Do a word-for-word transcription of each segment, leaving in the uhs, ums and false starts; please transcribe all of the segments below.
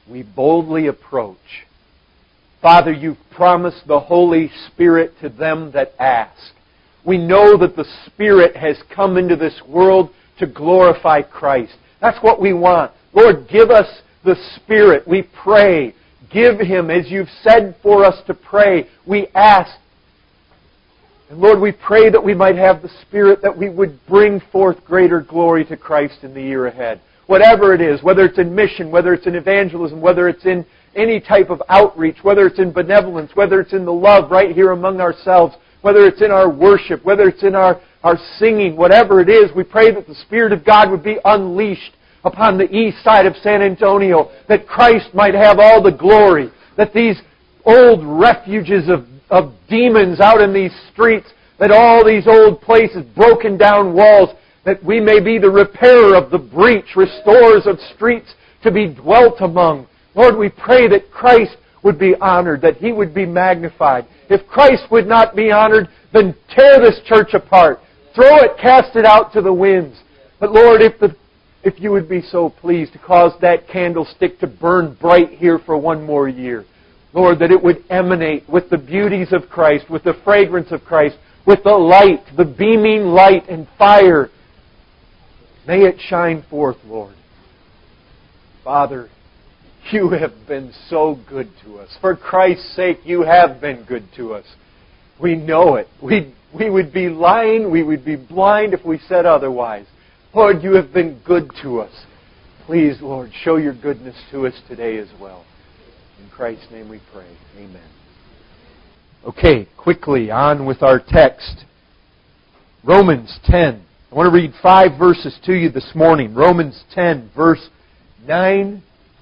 we boldly approach. Father, You've promised the Holy Spirit to them that ask. We know that the Spirit has come into this world to glorify Christ. That's what we want. Lord, give us the Spirit. We pray. Give Him as You've said for us to pray. We ask. And Lord, we pray that we might have the Spirit, that we would bring forth greater glory to Christ in the year ahead. Whatever it is, whether it's in mission, whether it's in evangelism, whether it's in any type of outreach, whether it's in benevolence, whether it's in the love right here among ourselves, whether it's in our worship, whether it's in our, our singing, whatever it is, we pray that the Spirit of God would be unleashed upon the east side of San Antonio, that Christ might have all the glory, that these old refuges of, of demons out in these streets, that all these old places, broken down walls, that we may be the repairer of the breach, restorers of streets to be dwelt among. Lord, we pray that Christ would be honored, that He would be magnified. If Christ would not be honored, then tear this church apart. Throw it, cast it out to the winds. But Lord, if the, if You would be so pleased to cause that candlestick to burn bright here for one more year. Lord, that it would emanate with the beauties of Christ, with the fragrance of Christ, with the light, the beaming light and fire. May it shine forth, Lord. Father, You have been so good to us. For Christ's sake, You have been good to us. We know it. We, we would be lying, we would be blind if we said otherwise. Lord, You have been good to us. Please, Lord, show Your goodness to us today as well. In Christ's name we pray. Amen. Okay, quickly on with our text. Romans ten. I want to read five verses to you this morning. Romans ten, verse nine,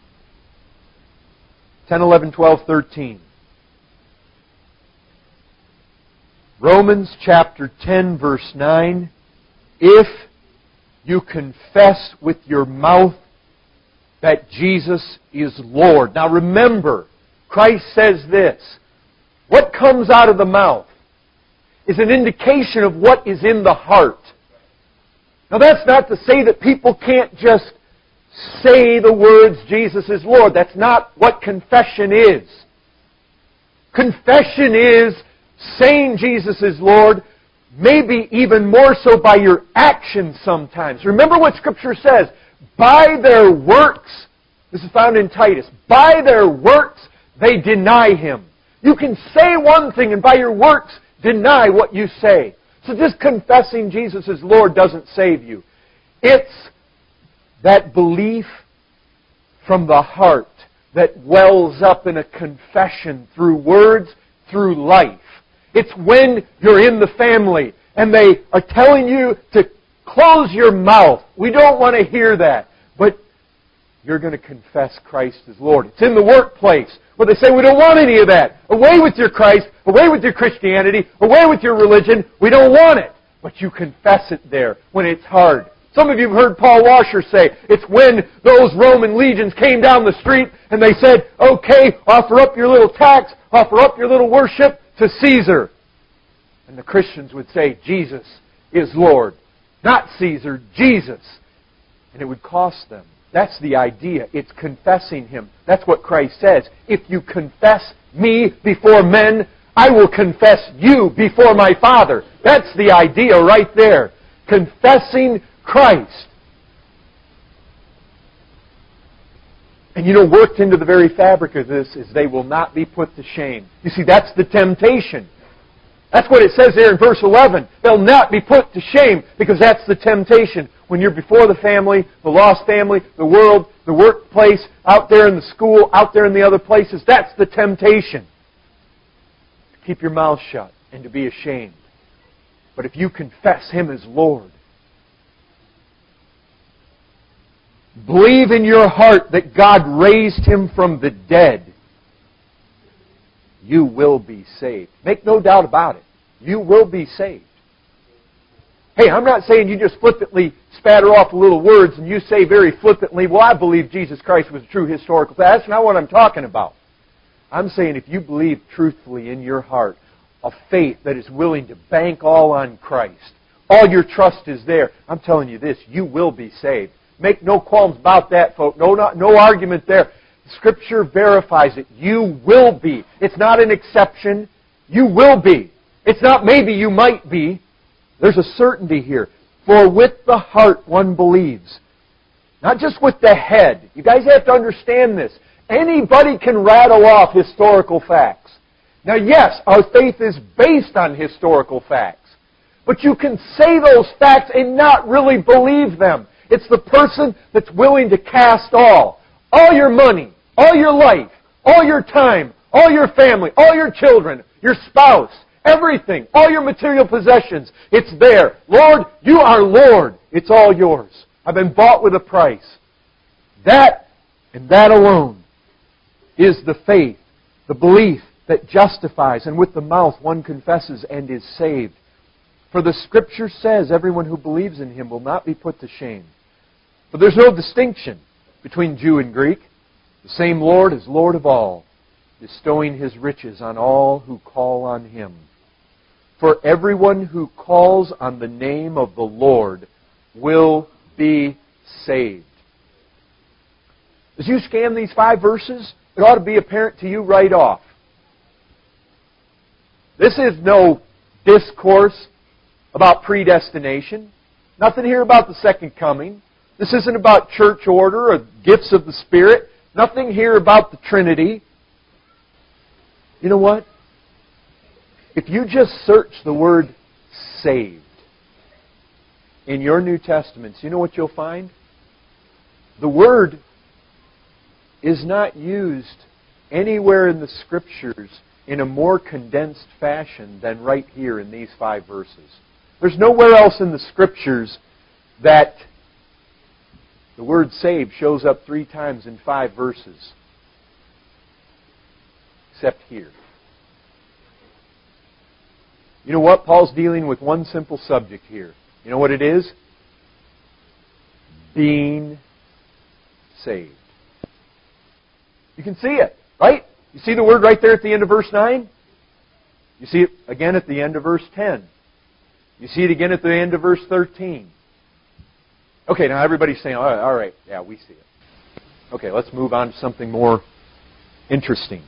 ten, eleven, twelve, thirteen. Romans chapter ten, verse nine. If you confess with your mouth that Jesus is Lord. Now remember, Christ says this. What comes out of the mouth is an indication of what is in the heart. Now that's not to say that people can't just say the words, Jesus is Lord. That's not what confession is. Confession is saying Jesus is Lord, maybe even more so by your actions sometimes. Remember what Scripture says. By their works, this is found in Titus, by their works they deny Him. You can say one thing and by your works deny what you say. So just confessing Jesus as Lord doesn't save you. It's that belief from the heart that wells up in a confession through words, through life. It's when you're in the family and they are telling you to close your mouth. We don't want to hear that. But you're going to confess Christ as Lord. It's in the workplace where they say, we don't want any of that. Away with your Christ. Away with your Christianity. Away with your religion. We don't want it. But you confess it there when it's hard. Some of you have heard Paul Washer say, it's when those Roman legions came down the street and they said, okay, offer up your little tax, offer up your little worship to Caesar. And the Christians would say, Jesus is Lord. Not Caesar, Jesus. And it would cost them. That's the idea. It's confessing Him. That's what Christ says. If you confess Me before men, I will confess you before my Father. That's the idea right there. Confessing Christ. And you know, worked into the very fabric of this is they will not be put to shame. You see, that's the temptation. That's what it says there in verse eleven. They'll not be put to shame because that's the temptation. When you're before the family, the lost family, the world, the workplace, out there in the school, out there in the other places, that's the temptation. To keep your mouth shut and to be ashamed. But if you confess Him as Lord, believe in your heart that God raised Him from the dead, you will be saved. Make no doubt about it. You will be saved. Hey, I'm not saying you just flippantly spatter off little words and you say very flippantly, well, I believe Jesus Christ was a true historical fact. That's not what I'm talking about. I'm saying if you believe truthfully in your heart a faith that is willing to bank all on Christ, all your trust is there, I'm telling you this, you will be saved. Make no qualms about that, folks. No, not, no argument there. Scripture verifies it. You will be. It's not an exception. You will be. It's not maybe you might be. There's a certainty here. For with the heart one believes. Not just with the head. You guys have to understand this. Anybody can rattle off historical facts. Now yes, our faith is based on historical facts. But you can say those facts and not really believe them. It's the person that's willing to cast all. All your money, all your life, all your time, all your family, all your children, your spouse, everything, all your material possessions. It's there. Lord, you are Lord. It's all yours. I've been bought with a price. That and that alone is the faith, the belief that justifies, and with the mouth one confesses and is saved. For the Scripture says everyone who believes in Him will not be put to shame. For there's no distinction between Jew and Greek. The same Lord is Lord of all, bestowing His riches on all who call on Him. For everyone who calls on the name of the Lord will be saved. As you scan these five verses, it ought to be apparent to you right off. This is no discourse about predestination. Nothing here about the second coming. This isn't about church order or gifts of the Spirit. Nothing here about the Trinity. You know what? If you just search the word saved in your New Testaments, you know what you'll find? The word is not used anywhere in the Scriptures in a more condensed fashion than right here in these five verses. There's nowhere else in the Scriptures that the word saved shows up three times in five verses. Except here. You know what? Paul's dealing with one simple subject here. You know what it is? Being saved. You can see it, right? You see the word right there at the end of verse nine? You see it again at the end of verse ten. You see it again at the end of verse thirteen. Okay, now everybody's saying, all right, all right, yeah, we see it. Okay, let's move on to something more interesting.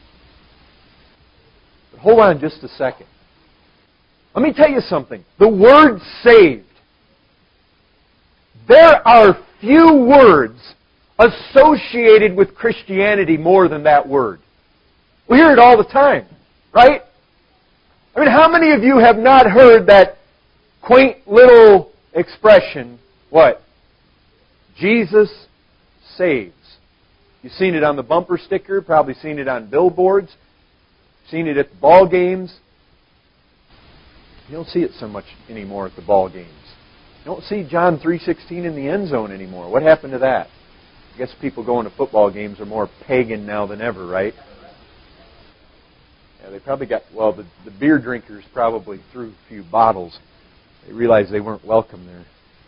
But hold on just a second. Let me tell you something. The word saved. There are few words associated with Christianity more than that word. We hear it all the time, right? I mean, how many of you have not heard that quaint little expression, what? Jesus saves. You've seen it on the bumper sticker, probably seen it on billboards, seen it at the ball games. You don't see it so much anymore at the ball games. You don't see John three sixteen in the end zone anymore. What happened to that? I guess people going to football games are more pagan now than ever, right? Yeah, they probably got, well, the, the beer drinkers probably threw a few bottles. They realized they weren't welcome there.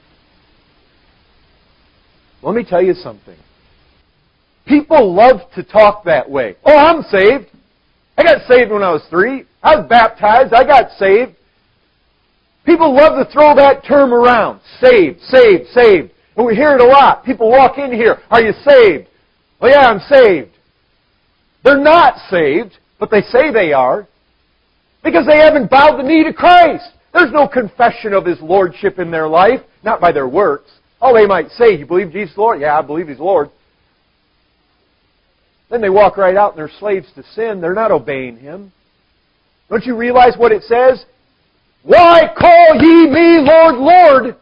Let me tell you something. People love to talk that way. Oh, I'm saved. I got saved when I was three. I was baptized. I got saved. People love to throw that term around. Saved, saved, saved. And we hear it a lot. People walk in here. Are you saved? Oh yeah, I'm saved. They're not saved, but they say they are. Because they haven't bowed the knee to Christ. There's no confession of His Lordship in their life. Not by their works. Oh, they might say, you believe Jesus is Lord? Yeah, I believe He's Lord. Then they walk right out and they're slaves to sin. They're not obeying Him. Don't you realize what it says? Why call ye me Lord, Lord?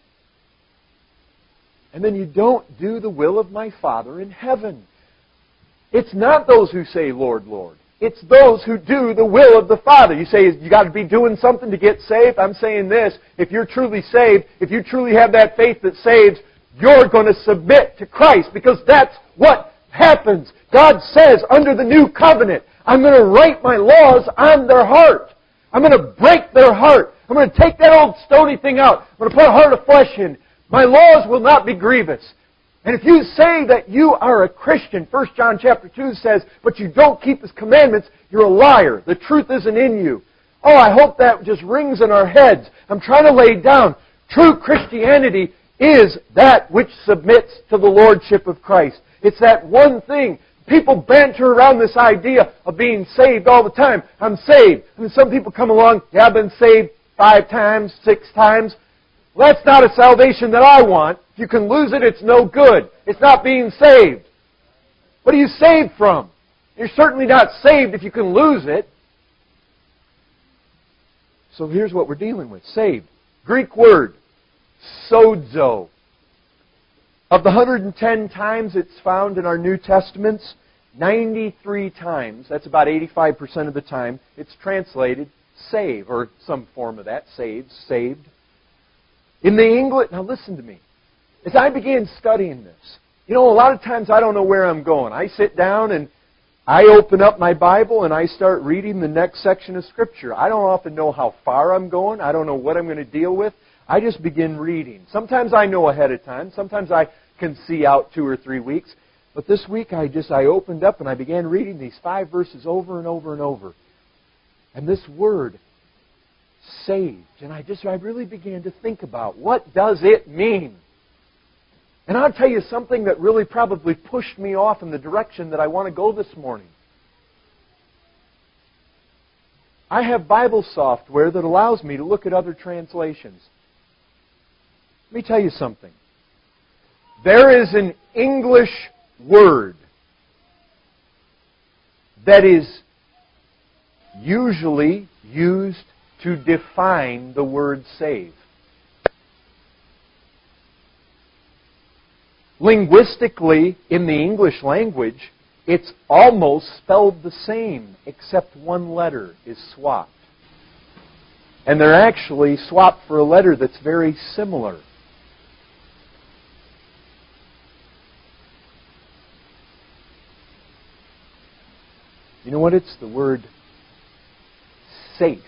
And then you don't do the will of my Father in heaven. It's not those who say, Lord, Lord. It's those who do the will of the Father. You say, you got to be doing something to get saved? I'm saying this, if you're truly saved, if you truly have that faith that saves, you're going to submit to Christ, because that's what happens. God says, under the new covenant, I'm going to write my laws on their heart. I'm going to break their heart. I'm going to take that old stony thing out. I'm going to put a heart of flesh in. My laws will not be grievous. And if you say that you are a Christian, First John chapter two says, but you don't keep His commandments, you're a liar. The truth isn't in you. Oh, I hope that just rings in our heads. I'm trying to lay down. True Christianity is that which submits to the Lordship of Christ. It's that one thing people banter around this idea of being saved all the time. I'm saved. And then some people come along, yeah, I've been saved five times, six times. Well, that's not a salvation that I want. If you can lose it, it's no good. It's not being saved. What are you saved from? You're certainly not saved if you can lose it. So here's what we're dealing with. Saved. Greek word, sozo. Of the one hundred ten times it's found in our New Testaments, ninety-three times, that's about eighty-five percent of the time, it's translated save, or some form of that, saved, saved. In the English, now listen to me. As I began studying this, you know, a lot of times I don't know where I'm going. I sit down and I open up my Bible and I start reading the next section of Scripture. I don't often know how far I'm going. I don't know what I'm going to deal with. I just begin reading. Sometimes I know ahead of time. Sometimes I can see out two or three weeks. But this week I just I opened up and I began reading these five verses over and over and over. And this word, saved. And I just I really began to think about, what does it mean? And I'll tell you something that really probably pushed me off in the direction that I want to go this morning. I have Bible software that allows me to look at other translations. Let me tell you something. There is an English word that is usually used to define the word save. Linguistically, in the English language, it's almost spelled the same, except one letter is swapped. And they're actually swapped for a letter that's very similar. You know what? It's the word safe.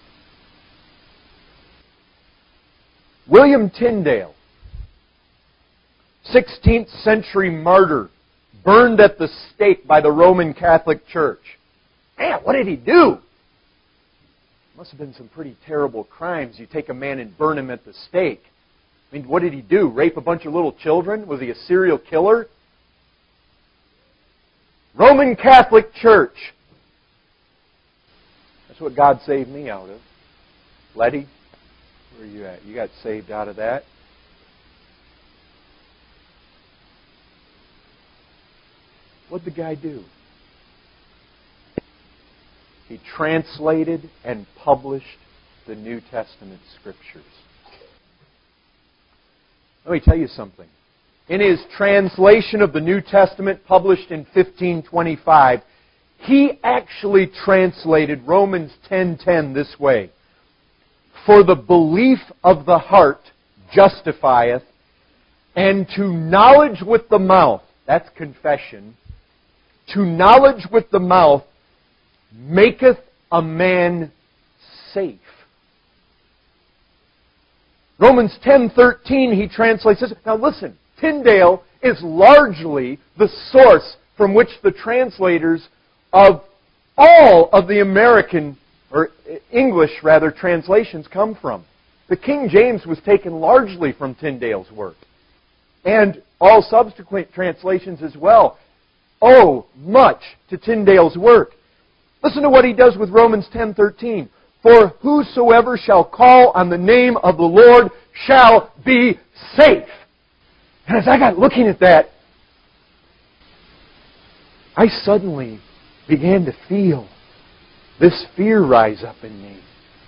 William Tyndale, sixteenth century martyr, burned at the stake by the Roman Catholic Church. Man, what did he do? Must have been some pretty terrible crimes. You take a man and burn him at the stake. I mean, what did he do? Rape a bunch of little children? Was he a serial killer? Roman Catholic Church. That's what God saved me out of. Letty, where are you at? You got saved out of that. What'd the guy do? He translated and published the New Testament Scriptures. Let me tell you something. In his translation of the New Testament published in fifteen twenty-five, he actually translated Romans ten ten this way. For the belief of the heart justifieth, and to knowledge with the mouth, that's confession, to knowledge with the mouth maketh a man safe. Romans ten thirteen, he translates this. Now listen, Tyndale is largely the source from which the translators of all of the American, or English rather, translations come from. The King James was taken largely from Tyndale's work. And all subsequent translations as well owe much to Tyndale's work. Listen to what he does with Romans ten thirteen. For whosoever shall call on the name of the Lord shall be safe. And as I got looking at that, I suddenly began to feel this fear rise up in me.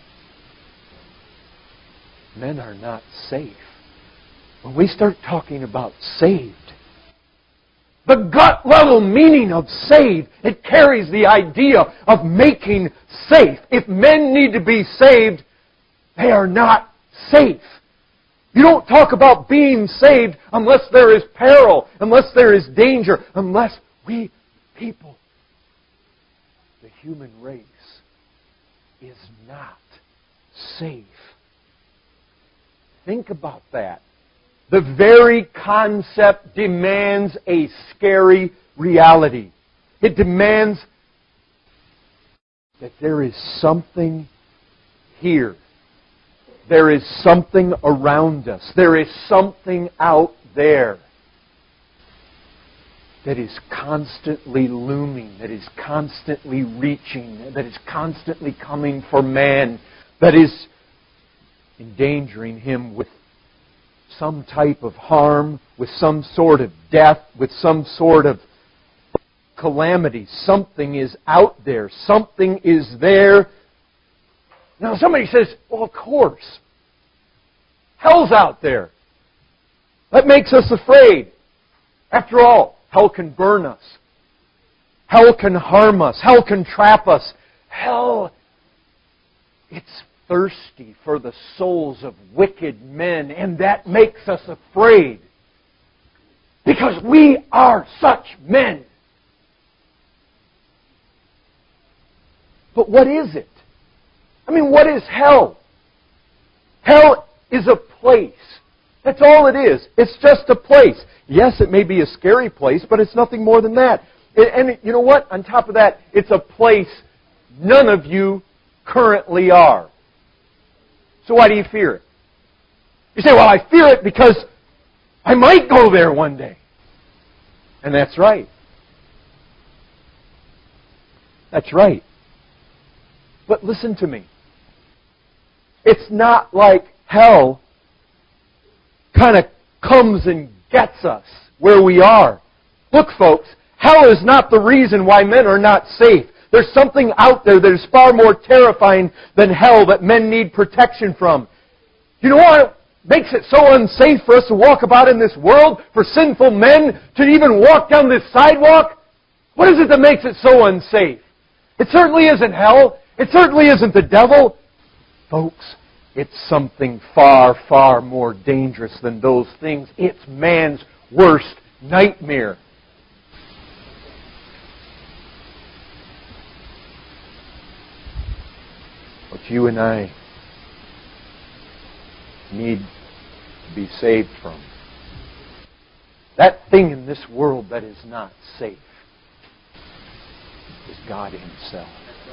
Men are not safe. When we start talking about saved, the gut level meaning of saved, it carries the idea of making safe. If men need to be saved, they are not safe. You don't talk about being saved unless there is peril, unless there is danger, unless we people, the human race, is not safe. Think about that. The very concept demands a scary reality. It demands that there is something here. There is something around us. There is something out there. that is constantly looming, that is constantly reaching, that is constantly coming for man, that is endangering him with some type of harm, with some sort of death, with some sort of calamity. Something is out there. Something is there. Now somebody says, well, of course. Hell's out there. That makes us afraid. After all, hell can burn us. Hell can harm us. Hell can trap us. Hell, it's thirsty for the souls of wicked men, and that makes us afraid. Because we are such men. But what is it? I mean, what is hell? Hell is a place. That's all it is. It's just a place. Yes, it may be a scary place, but it's nothing more than that. And you know what? On top of that, it's a place none of you currently are. So why do you fear it? You say, well, I fear it because I might go there one day. And that's right. That's right. But listen to me. It's not like hell kind of comes and gets us where we are. Look, folks, hell is not the reason why men are not safe. There's something out there that is far more terrifying than hell that men need protection from. You know what makes it so unsafe for us to walk about in this world, for sinful men to even walk down this sidewalk? What is it that makes it so unsafe? It certainly isn't hell. It certainly isn't the devil. Folks, it's something far, far more dangerous than those things. It's man's worst nightmare. What you and I need to be saved from. That thing in this world that is not safe is God Himself.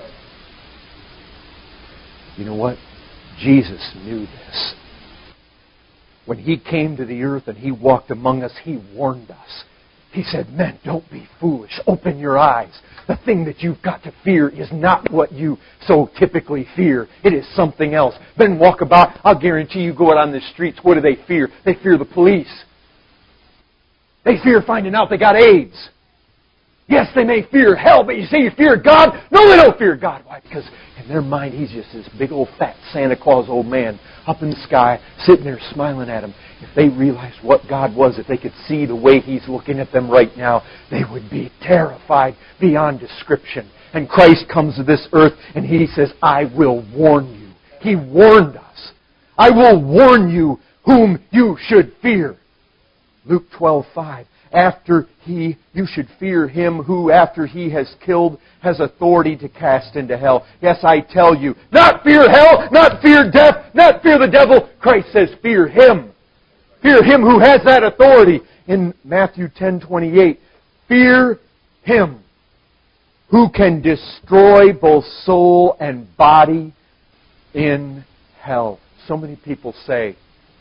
You know what? Jesus knew this. When He came to the earth and He walked among us, He warned us. He said, men, don't be foolish. Open your eyes. The thing that you've got to fear is not what you so typically fear. It is something else. Men walk about. I'll guarantee you go out on the streets. What do they fear? They fear the police. They fear finding out they got AIDS. Yes, they may fear hell, but you say you fear God? No, they don't fear God. Why? Because in their mind, He's just this big old fat Santa Claus old man up in the sky, sitting there smiling at them. If they realized what God was, if they could see the way He's looking at them right now, they would be terrified beyond description. And Christ comes to this earth and He says, I will warn you. He warned us. I will warn you whom you should fear. Luke twelve five. After he, you should fear him who, after he has killed, has authority to cast into hell. Yes, I tell you, not fear hell, not fear death, not fear the devil. Christ says, fear Him. Fear Him who has that authority. In Matthew ten twenty-eight, fear Him who can destroy both soul and body in hell. So many people say,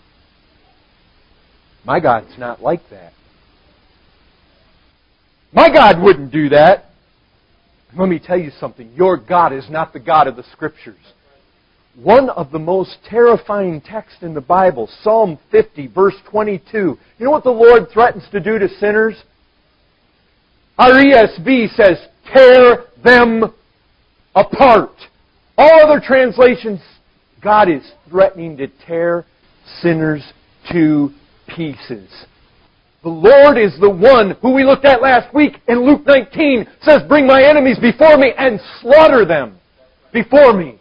my God's not like that. My God wouldn't do that. Let me tell you something. Your God is not the God of the Scriptures. One of the most terrifying texts in the Bible, Psalm fifty, verse twenty-two. You know what the Lord threatens to do to sinners? Our E S V says, tear them apart. All other translations, God is threatening to tear sinners to pieces. The Lord is the one who we looked at last week in Luke nineteen says, bring my enemies before me and slaughter them before me.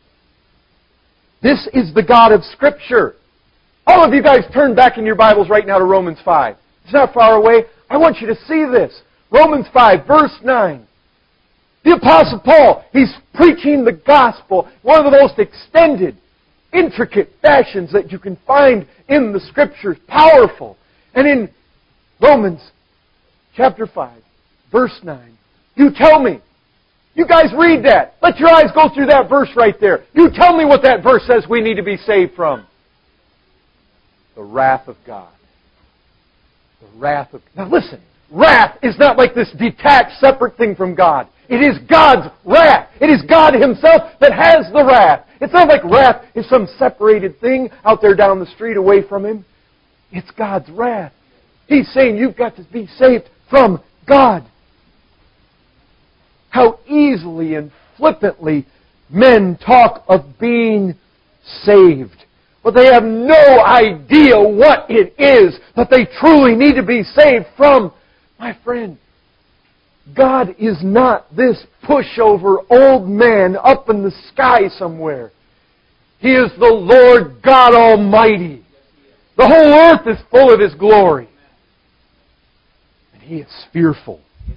This is the God of Scripture. All of you guys turn back in your Bibles right now to Romans five. It's not far away. I want you to see this. Romans five, verse nine. The Apostle Paul, he's preaching the gospel, one of the most extended, intricate fashions that you can find in the Scriptures. Powerful. And in Romans chapter five, verse nine, you tell me. You guys read that. Let your eyes go through that verse right there. You tell me what that verse says we need to be saved from. The wrath of God. The wrath of... Now listen. wrath is not like this detached, separate thing from God. It is God's wrath. It is God Himself that has the wrath. It's not like wrath is some separated thing out there down the street away from Him. It's God's wrath. He's saying you've got to be saved from God. How easily and flippantly men talk of being saved. But they have no idea what it is that they truly need to be saved from. My friend, God is not this pushover old man up in the sky somewhere. He is the Lord God Almighty. The whole earth is full of His glory. And He is fearful.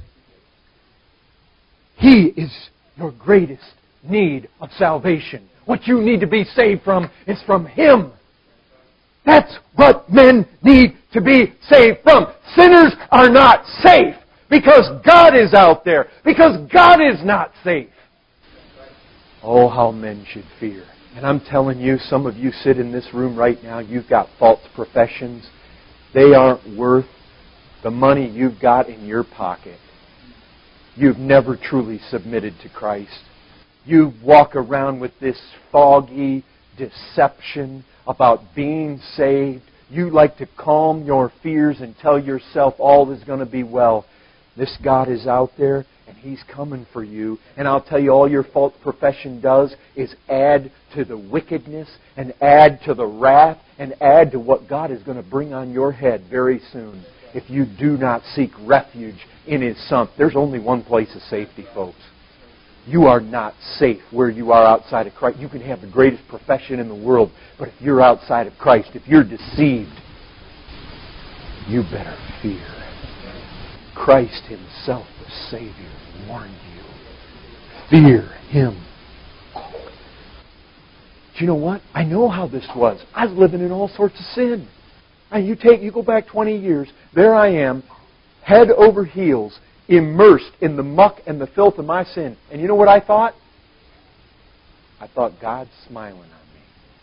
He is your greatest need of salvation. What you need to be saved from is from Him. That's what men need to be saved from. Sinners are not safe because God is out there. Because God is not safe. Oh, how men should fear. And I'm telling you, some of you sit in this room right now, you've got false professions. They aren't worth the money you've got in your pocket. You've never truly submitted to Christ. You walk around with this foggy deception about being saved. You like to calm your fears and tell yourself all is going to be well. This God is out there and He's coming for you. And I'll tell you, all your false profession does is add to the wickedness and add to the wrath and add to what God is going to bring on your head very soon if you do not seek refuge in His Son. There's only one place of safety, folks. You are not safe where you are outside of Christ. You can have the greatest profession in the world, but if you're outside of Christ, if you're deceived, you better fear. Christ Himself, the Savior, warned you. Fear Him. Do you know what? I know how this was. I was living in all sorts of sin. And you take, you go back twenty years, there I am, head over heels, immersed in the muck and the filth of my sin. And you know what I thought? I thought God's smiling on me.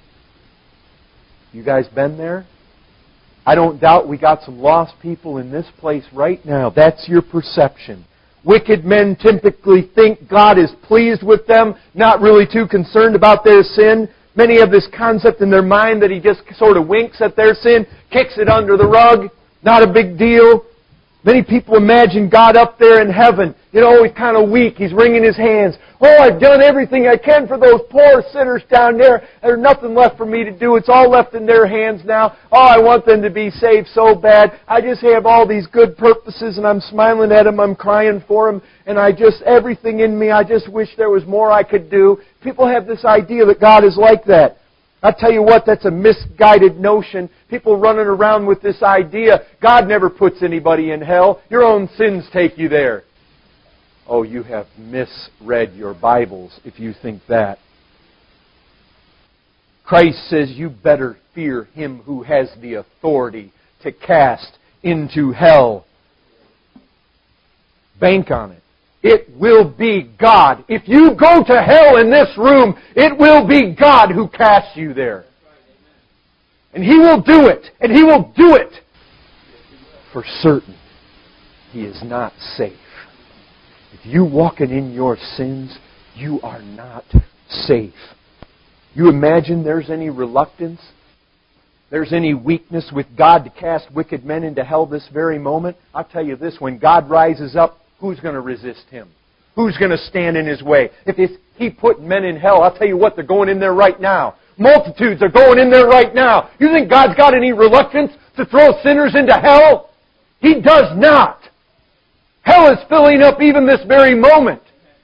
You guys been there? I don't doubt we got some lost people in this place right now. That's your perception. Wicked men typically think God is pleased with them, not really too concerned about their sin. Many have this concept in their mind that He just sort of winks at their sin, kicks it under the rug, not a big deal. Many people imagine God up there in heaven, you know, He's kind of weak. He's wringing His hands. Oh, I've done everything I can for those poor sinners down there. There's nothing left for me to do. It's all left in their hands now. Oh, I want them to be saved so bad. I just have all these good purposes and I'm smiling at them. I'm crying for them. And I just, everything in me, I just wish there was more I could do. People have this idea that God is like that. I'll tell you what, that's a misguided notion. People running around with this idea, God never puts anybody in hell. Your own sins take you there. Oh, you have misread your Bibles if you think that. Christ says you better fear Him who has the authority to cast into hell. Bank on it. It will be God. If you go to hell in this room, it will be God who casts you there. And He will do it. And He will do it for certain. He is not safe. If you walking in your sins, you are not safe. You imagine there's any reluctance, there's any weakness with God to cast wicked men into hell this very moment? I'll tell you this, when God rises up, who's going to resist Him? Who's going to stand in His way? If He put men in hell, I'll tell you what, they're going in there right now. Multitudes are going in there right now. You think God's got any reluctance to throw sinners into hell? He does not. Hell is filling up even this very moment.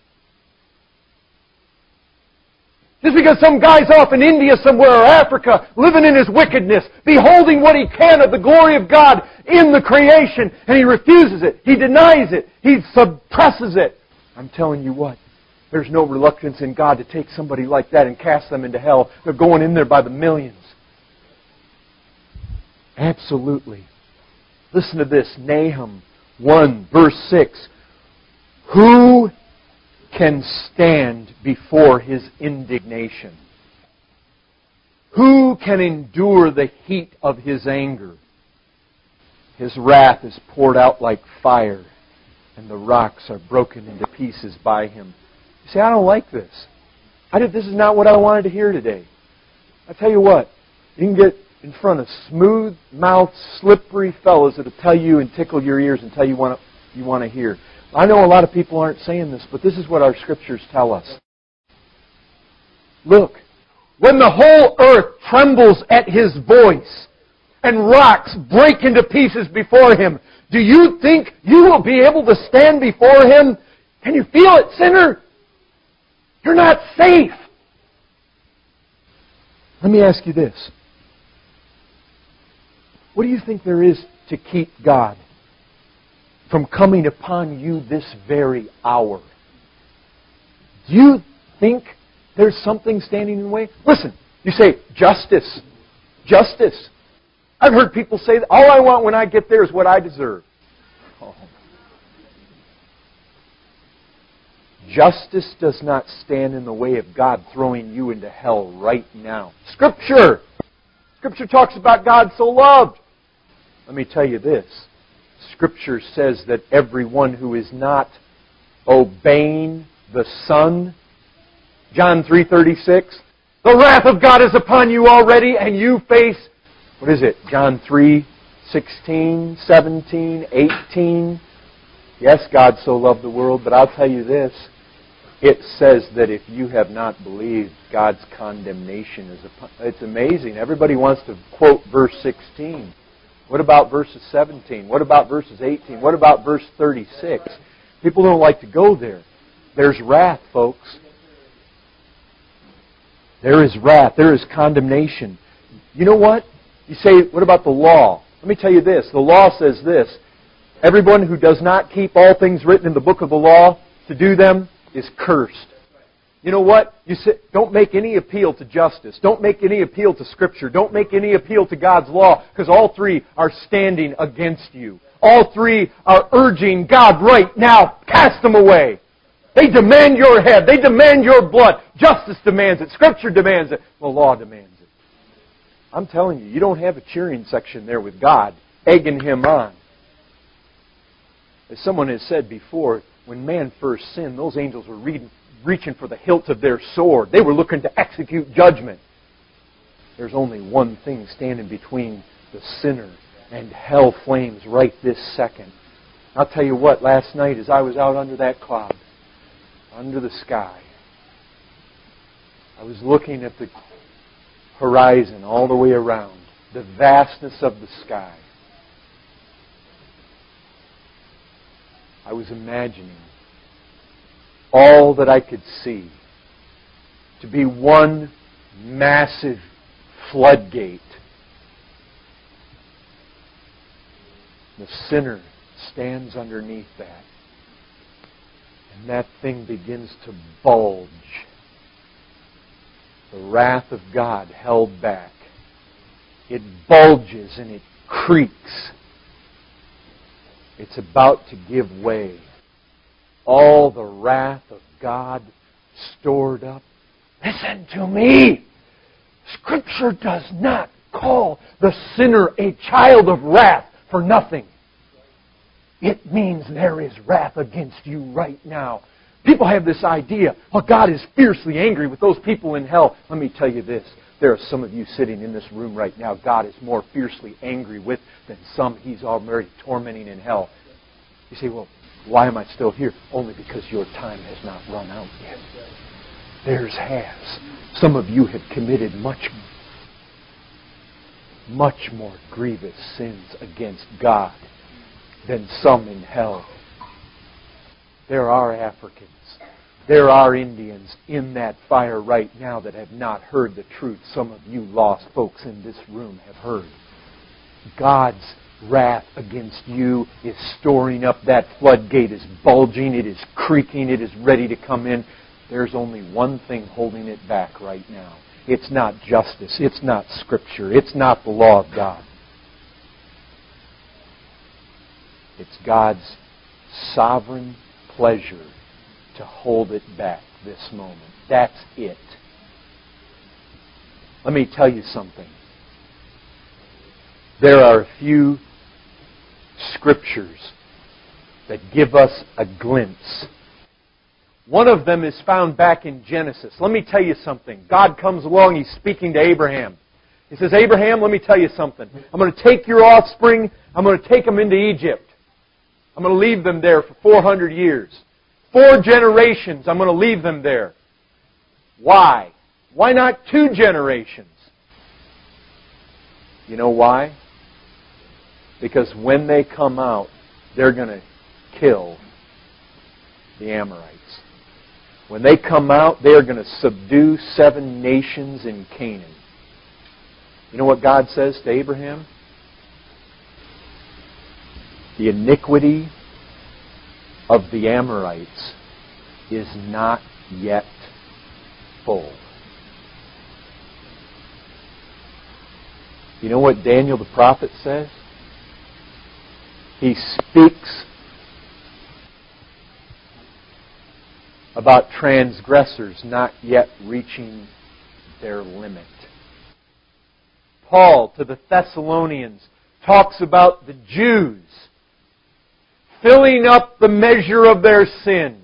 Just because some guy's off in India somewhere or Africa living in his wickedness, beholding what he can of the glory of God in the creation, and he refuses it, he denies it, he suppresses it. I'm telling you what, there's no reluctance in God to take somebody like that and cast them into hell. They're going in there by the millions. Absolutely. Listen to this, Nahum one, verse six. Who can stand before His indignation? Who can endure the heat of His anger? His wrath is poured out like fire, and the rocks are broken into pieces by Him. You say, I don't like this. I did, this is not what I wanted to hear today. I tell you what, you can get in front of smooth-mouthed, slippery fellows that'll tell you and tickle your ears and tell you what you want to hear. I know a lot of people aren't saying this, but this is what our Scriptures tell us. Look, when the whole earth trembles at His voice and rocks break into pieces before Him, do you think you will be able to stand before Him? Can you feel it, sinner? You're not safe. Let me ask you this. What do you think there is to keep God from coming upon you this very hour? Do you think there's something standing in the way? Listen, you say, justice. Justice. I've heard people say, that all I want when I get there is what I deserve. Oh. Justice does not stand in the way of God throwing you into hell right now. Scripture! Scripture talks about God so loved. Let me tell you this. Scripture says that everyone who is not obeying the Son, John three thirty-six, the wrath of God is upon you already, and you face, what is it, John three sixteen, seventeen, eighteen. Yes, God so loved the world, but I'll tell you this. It says that if you have not believed, God's condemnation is upon... It's amazing. Everybody wants to quote verse sixteen. What about verses seventeen? What about verses eighteen? What about verse thirty-six? People don't like to go there. There's wrath, folks. There is wrath. There is condemnation. You know what? You say, what about the law? Let me tell you this. The law says this. Everyone who does not keep all things written in the book of the law to do them is cursed. You know what? You say, don't make any appeal to justice. Don't make any appeal to Scripture. Don't make any appeal to God's law, because all three are standing against you. All three are urging God right now, cast them away. They demand your head. They demand your blood. Justice demands it. Scripture demands it. The law demands it. I'm telling you, you don't have a cheering section there with God, egging Him on. As someone has said before, when man first sinned, those angels were reading, reaching for the hilt of their sword. They were looking to execute judgment. There's only one thing standing between the sinner and hell flames right this second. I'll tell you what, last night as I was out under that cloud, under the sky, I was looking at the horizon all the way around, the vastness of the sky. I was imagining all that I could see to be one massive floodgate. The sinner stands underneath that. And that thing begins to bulge. The wrath of God held back. It bulges and it creaks. It's about to give way. All the wrath of God stored up. Listen to me! Scripture does not call the sinner a child of wrath for nothing. It means there is wrath against you right now. People have this idea, oh, God is fiercely angry with those people in hell. Let me tell you this. There are some of you sitting in this room right now God is more fiercely angry with than some He's already tormenting in hell. You say, well, why am I still here? Only because your time has not run out yet. Theirs has. Some of you have committed much, much more grievous sins against God than some in hell. There are Africans, there are Indians in that fire right now that have not heard the truth. Some of you lost folks in this room have heard. God's wrath against you is storing up. That floodgate is bulging, it is creaking, it is ready to come in. There's only one thing holding it back right now. It's not justice, it's not Scripture, it's not the law of God. It's God's sovereign pleasure to hold it back this moment. That's it. Let me tell you something. There are a few scriptures that give us a glimpse. One of them is found back in Genesis. Let me tell you something. God comes along, He's speaking to Abraham. He says, Abraham, let me tell you something. I'm going to take your offspring, I'm going to take them into Egypt. I'm going to leave them there for four hundred years. Four generations, I'm going to leave them there. Why? Why not two generations? You know why? Because when they come out, they're going to kill the Amorites. When they come out, they are going to subdue seven nations in Canaan. You know what God says to Abraham? The iniquity of the Amorites is not yet full. You know what Daniel the prophet says? He speaks about transgressors not yet reaching their limit. Paul to the Thessalonians talks about the Jews filling up the measure of their sin.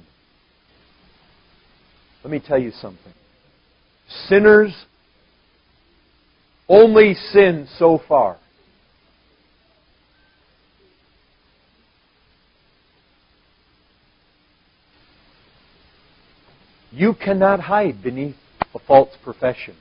Let me tell you something. Sinners only sin so far. You cannot hide beneath a false profession.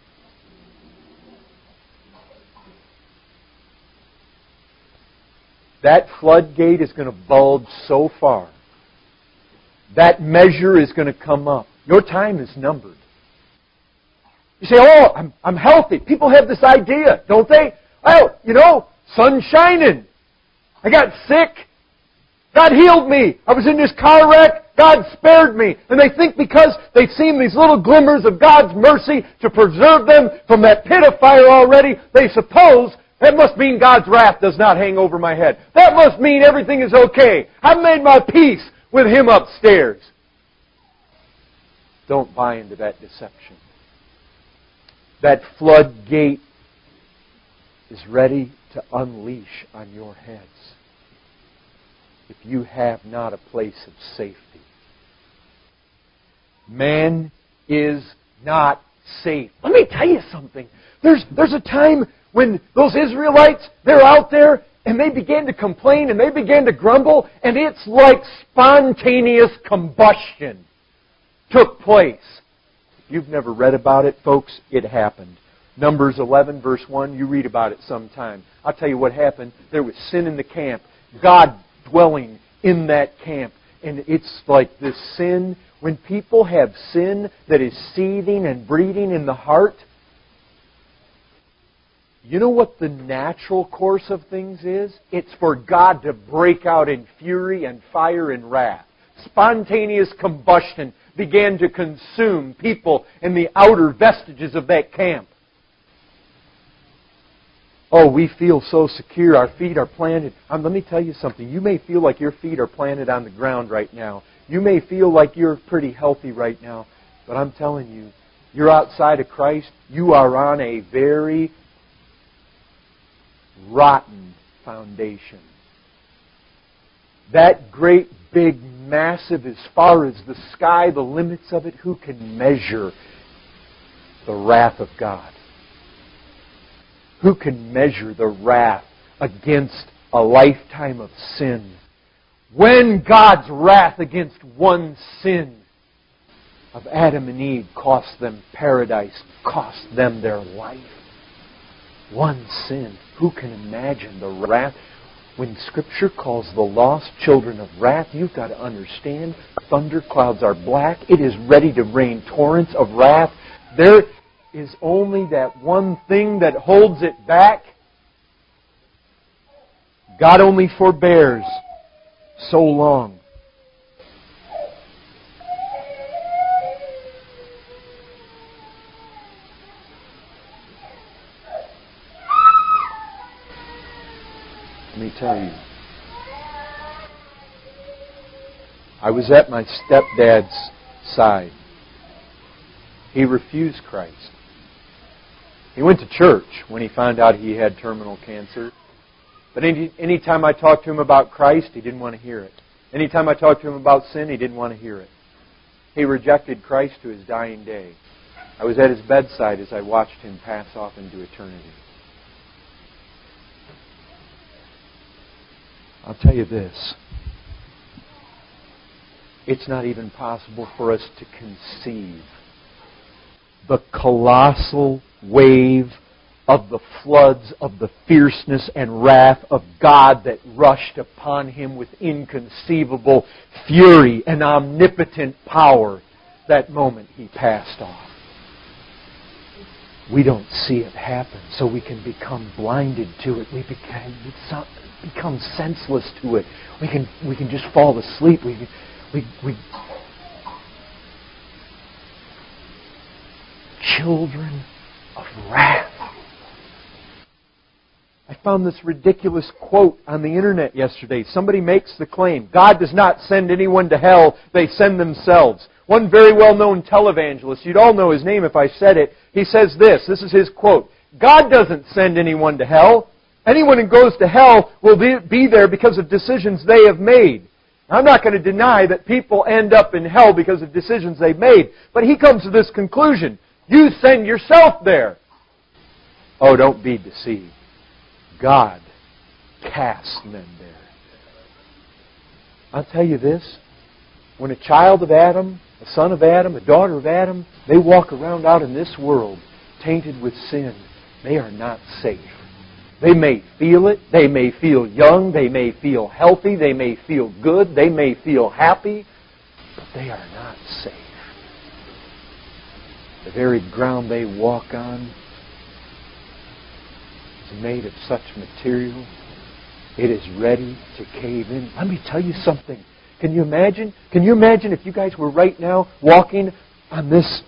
That floodgate is going to bulge so far. That measure is going to come up. Your time is numbered. You say, oh, I'm, I'm healthy. People have this idea, don't they? Oh, you know, sun's shining. I got sick. God healed me. I was in this car wreck. God spared me. And they think because they've seen these little glimmers of God's mercy to preserve them from that pit of fire already, they suppose that must mean God's wrath does not hang over my head. That must mean everything is okay. I've made my peace with Him upstairs. Don't buy into that deception. That floodgate is ready to unleash on your heads if you have not a place of safety. Man is not safe. Let me tell you something. There's, there's a time when those Israelites, they're out there and they began to complain and they began to grumble, and it's like spontaneous combustion took place. If you've never read about it, folks, it happened. Numbers eleven, verse one, you read about it sometime. I'll tell you what happened. There was sin in the camp. God dwelling in that camp. And it's like this sin. When people have sin that is seething and breeding in the heart, you know what the natural course of things is? It's for God to break out in fury and fire and wrath. Spontaneous combustion began to consume people in the outer vestiges of that camp. Oh, we feel so secure. Our feet are planted. Um, let me tell you something. You may feel like your feet are planted on the ground right now. You may feel like you're pretty healthy right now. But I'm telling you, you're outside of Christ. You are on a very rotten foundation. That great, big, massive, as far as the sky, the limits of it, who can measure the wrath of God? Who can measure the wrath against a lifetime of sin? When God's wrath against one sin of Adam and Eve cost them paradise, cost them their life. One sin. Who can imagine the wrath? When Scripture calls the lost children of wrath, you've got to understand, thunder clouds are black. It is ready to rain torrents of wrath. There is only that one thing that holds it back. God only forbears so long. Let me tell you. I was at my stepdad's side. He refused Christ. He went to church when he found out he had terminal cancer. But any anytime I talked to him about Christ, he didn't want to hear it. Anytime I talked to him about sin, he didn't want to hear it. He rejected Christ to his dying day. I was at his bedside as I watched him pass off into eternity. I'll tell you this. It's not even possible for us to conceive the colossal wave of the floods of the fierceness and wrath of God that rushed upon him with inconceivable fury and omnipotent power that moment he passed off. We don't see it happen, so we can become blinded to it. We become, become senseless to it. We can we can just fall asleep. We we we children of wrath. I found this ridiculous quote on the internet yesterday. Somebody makes the claim, God does not send anyone to hell, they send themselves. One very well-known televangelist, you'd all know his name if I said it, he says this, this is his quote, God doesn't send anyone to hell. Anyone who goes to hell will be there because of decisions they have made. I'm not going to deny that people end up in hell because of decisions they've made, but he comes to this conclusion, you send yourself there. Oh, don't be deceived. God casts men there. I'll tell you this. When a child of Adam, a son of Adam, a daughter of Adam, they walk around out in this world tainted with sin, they are not safe. They may feel it. They may feel young. They may feel healthy. They may feel good. They may feel happy. But they are not safe. The very ground they walk on made of such material, it is ready to cave in. Let me tell you something. Can you imagine? Can you imagine if you guys were right now walking on this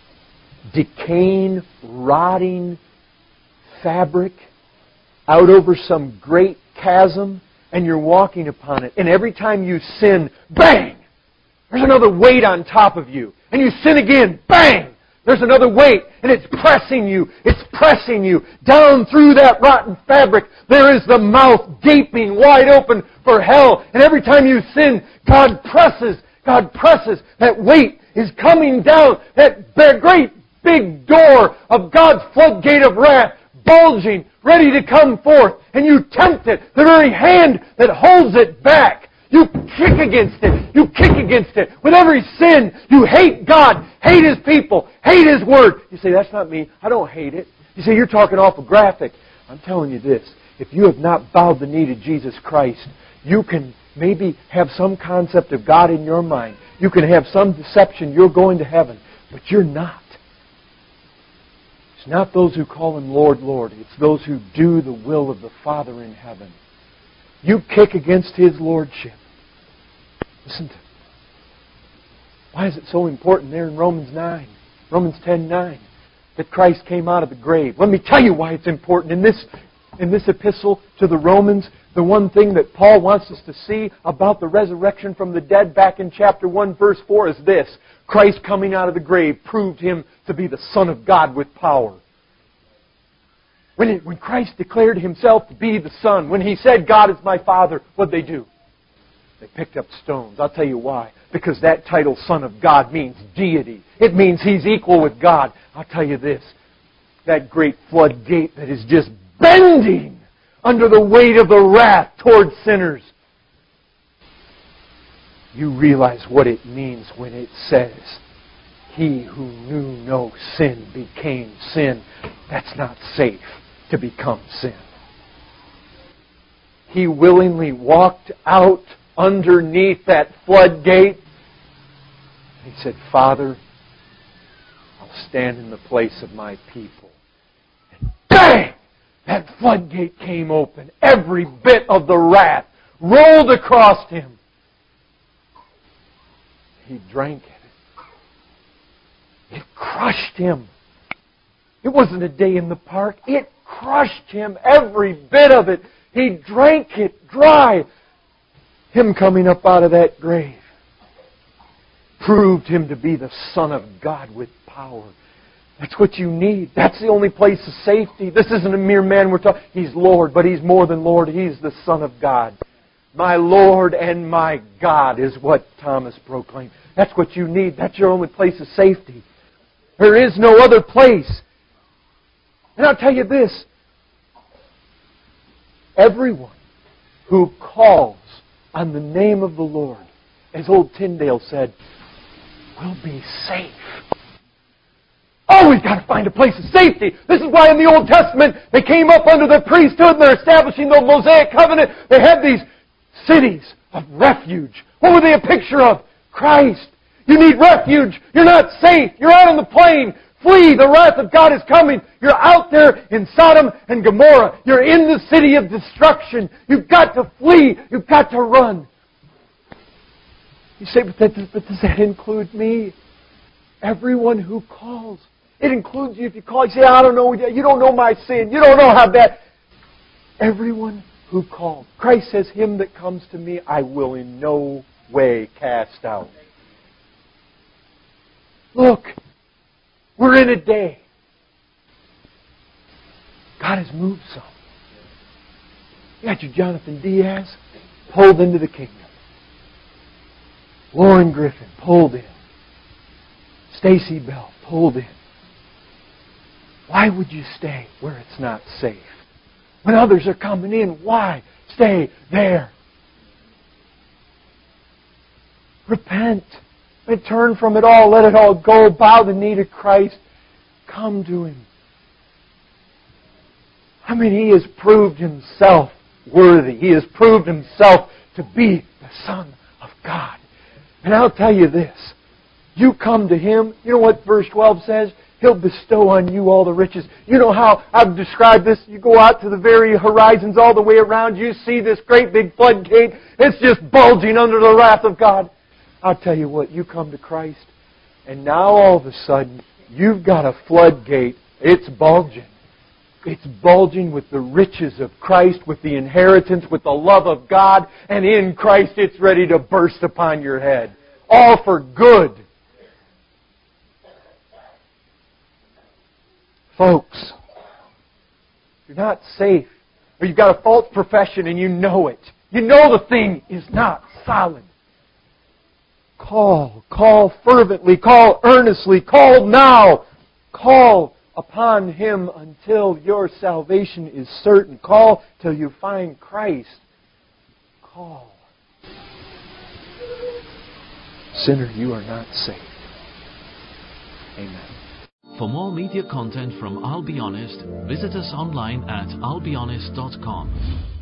decaying, rotting fabric out over some great chasm and you're walking upon it, and every time you sin, bang! There's another weight on top of you. And you sin again, bang! There's another weight, and it's pressing you. It's pressing you. Down through that rotten fabric, there is the mouth gaping wide open for hell. And every time you sin, God presses. God presses. That weight is coming down. That great big door of God's floodgate of wrath, bulging, ready to come forth. And you tempt it. The very hand that holds it back. You kick against it. You kick against it. With every sin, you hate God, hate His people, hate His Word. You say, that's not me. I don't hate it. You say, you're talking awful graphic. I'm telling you this. If you have not bowed the knee to Jesus Christ, you can maybe have some concept of God in your mind. You can have some deception you're going to heaven. But you're not. It's not those who call Him Lord, Lord. It's those who do the will of the Father in heaven. You kick against His Lordship. Listen to it. Why is it so important there in Romans nine, Romans ten nine, that Christ came out of the grave? Let me tell you why it's important. In this, in this epistle to the Romans, the one thing that Paul wants us to see about the resurrection from the dead back in chapter one, verse four is this. Christ coming out of the grave proved Him to be the Son of God with power. When, it, when Christ declared Himself to be the Son, when He said, God is my Father, what'd they do? They picked up stones. I'll tell you why. Because that title, Son of God, means deity. It means He's equal with God. I'll tell you this. That great floodgate that is just bending under the weight of the wrath towards sinners. You realize what it means when it says, He who knew no sin became sin. That's not safe to become sin. He willingly walked out underneath that floodgate. He said, Father, I'll stand in the place of my people. And bang! That floodgate came open. Every bit of the wrath rolled across Him. He drank it. It crushed Him. It wasn't a day in the park. It crushed Him, every bit of it. He drank it dry. Him coming up out of that grave proved Him to be the Son of God with power. That's what you need. That's the only place of safety. This isn't a mere man we're talking. He's Lord, but He's more than Lord. He's the Son of God. My Lord and my God is what Thomas proclaimed. That's what you need. That's your only place of safety. There is no other place. And I'll tell you this. Everyone who calls on the name of the Lord, as old Tyndale said, will be safe. Oh, we've got to find a place of safety. This is why in the Old Testament they came up under the priesthood and they're establishing the Mosaic covenant. They had these cities of refuge. What were they a picture of? Christ. You need refuge. You're not safe. You're out on the plain. Flee. The wrath of God is coming. You're out there in Sodom and Gomorrah. You're in the city of destruction. You've got to flee. You've got to run. You say, but, that, but does that include me? Everyone who calls. It includes you if you call. You say, I don't know. You don't know my sin. You don't know how bad. Everyone who calls. Christ says, him that comes to me, I will in no way cast out. Look, we're in a day. God has moved some. You got your Jonathan Diaz pulled into the kingdom. Lauren Griffin pulled in. Stacy Bell pulled in. Why would you stay where it's not safe? When others are coming in, why stay there? Repent and turn from it all. Let it all go. Bow the knee to Christ. Come to Him. I mean, He has proved Himself worthy. He has proved Himself to be the Son of God. And I'll tell you this. You come to Him, you know what verse twelve says? He'll bestow on you all the riches. You know how I've described this? You go out to the very horizons all the way around. You see this great big floodgate. It's just bulging under the wrath of God. I'll tell you what, you come to Christ, and now all of a sudden, you've got a floodgate. It's bulging. It's bulging with the riches of Christ, with the inheritance, with the love of God, and in Christ it's ready to burst upon your head. All for good. Folks, you're not safe, or you've got a false profession and you know it. You know the thing is not solid. Call, call fervently, call earnestly, call now. Call upon Him until your salvation is certain. Call till you find Christ. Call. Sinner, you are not safe. Amen. For more media content from I'll Be Honest, visit us online at I'll Be Honest dot com.